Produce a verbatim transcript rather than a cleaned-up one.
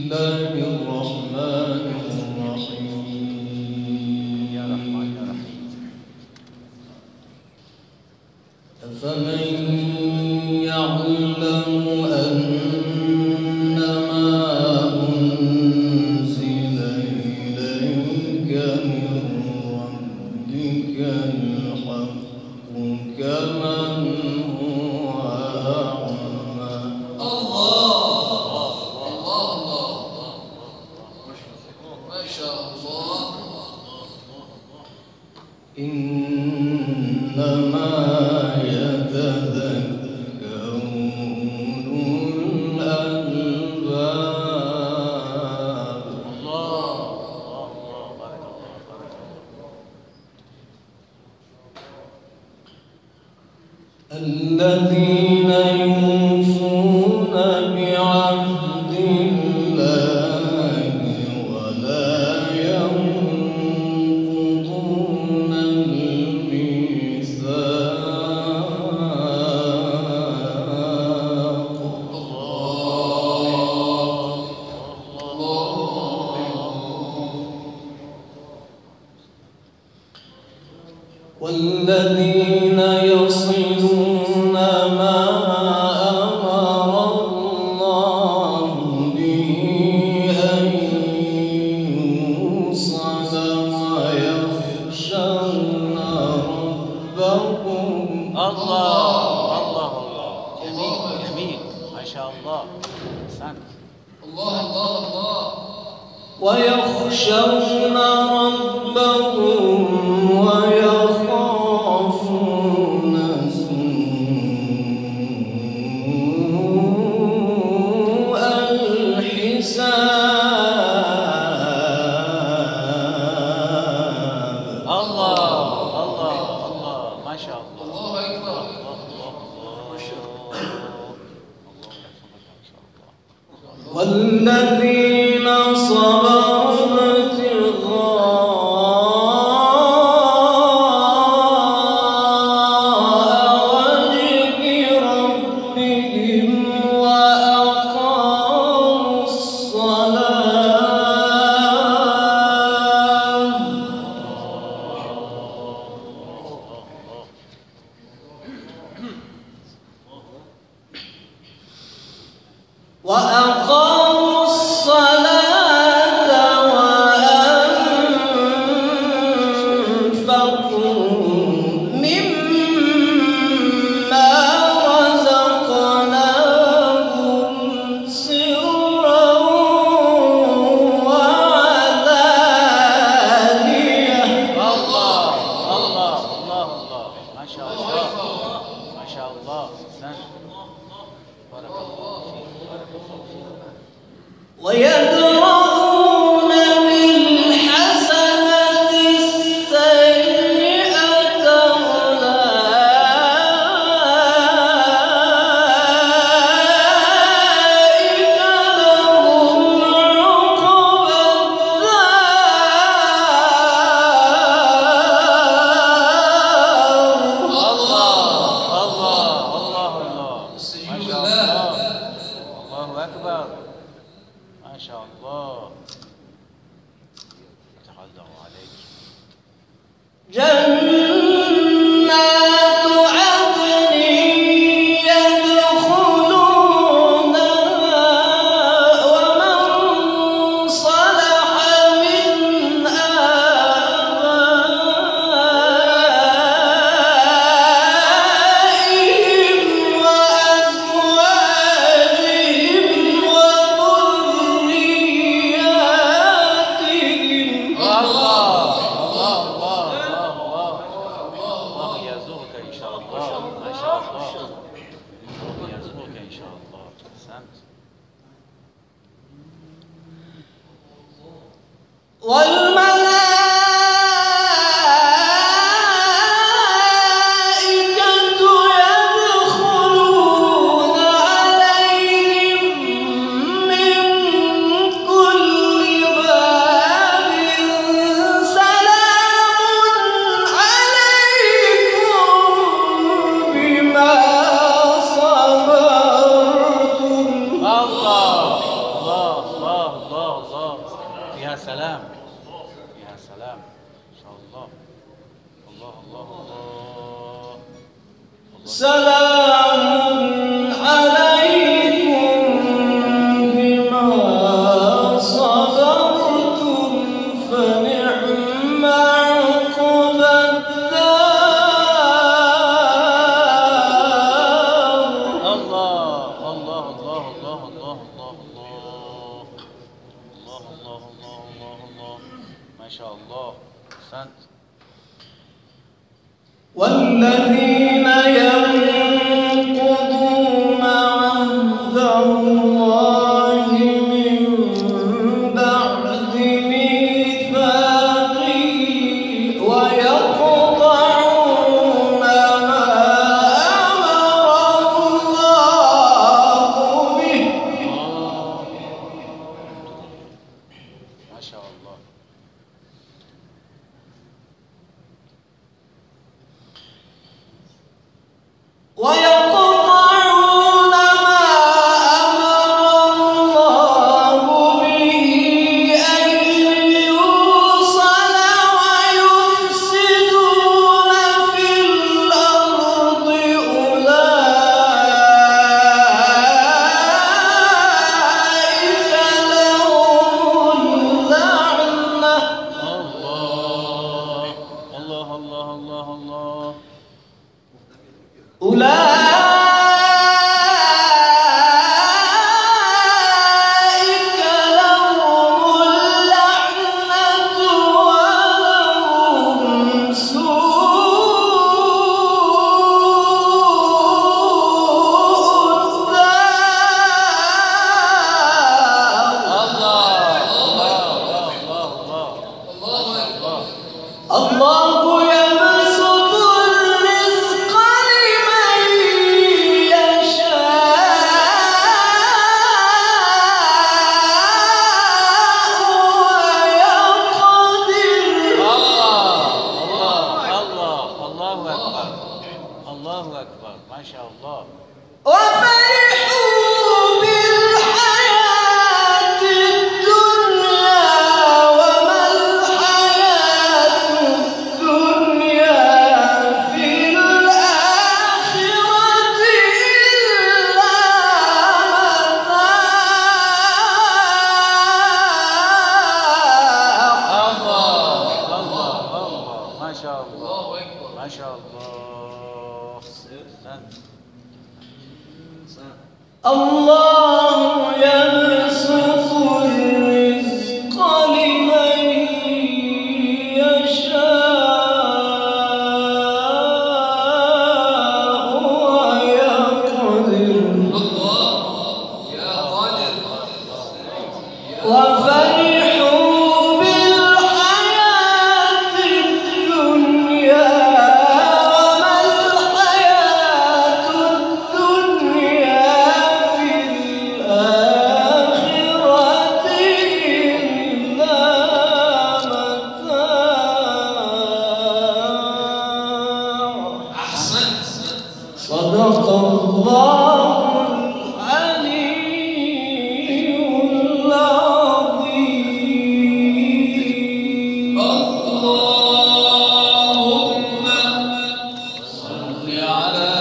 الله الرحمن الرحيم. يا رحمن يا رحيم. أفمن يعلم أنما أنزل إليك من ربك الحق كمن هو أعمى. إنما يتذكر أولو الألباب. الذين يوفون بعهد الله ولا ينقضون والذين يصلون ما أمر الله به أن يوصل ويخشون ربهم. الله الله الله، جميل جميل ما شاء الله. أحسنت. الله الله الله. ويخشون ربهم ويخافون سوء الحساب. الله الله الله ما شاء الله. الله أكبر. والذين صبروا ابتغاء وجه ربهم وأقاموا الصلاة وأقاموا الصلاة وأنفقوا مما رزقناهم سرا وعلانية. الله الله الله الله ما شاء الله ما شاء الله. أحسنت. بارك الله فيك بارك الله فيك. ويدرؤون بالحسنة السيئة أولئك لهم عقبى الدار. الله الله الله الله ما استجيب شاء الله. الله. الله أكبر ما شاء الله. فتح الله عليك. جنات عدن يدخلونها ومن صلح من آبائهم وأزواجهم وذرياتهم. الله الله الله الله الله يرزقك إن شاء الله. ما شاء الله. الله يرزقك إن شاء الله. أحسنت. والملائكة يدخلون عليهم من كل باب سلام عليكم بما صبرتم. الله الله الله سلام عليكم بما صبرتم فنعم عقب الدار. الله الله الله الله الله الله الله الله الله الله الله الله ما شاء الله. أحسنت. والذين ينقضون عهد الله من بعد ميثاقه ويقطعون ما أمر الله به ما شاء الله. ويقطعون ما أمر الله به أن يوصل ويفسدون في الأرض أولئك لهم اللعنة. الله الله الله الله الله. أولئك لهم اللعنة ولهم سوء الدار. الله يبسط الرزق لمن يشاء ويقدر. الله أكبر الله أكبر ما شاء الله. وفرحوا بالحياة الدنيا وما الحياة الدنيا في الآخرة إلا متاع. الله الله الله ما شاء الله الله أكبر. ما شاء الله. أحسنت. الله يبسط الرزق لمن يشاء ويقدر. الله يا قادر. وفرحوا بالحياة الدنيا وما الحياة الدنيا في الآخرة إلا متاع. أحسنت. صدق الله العلي العظيم. اللهم صل على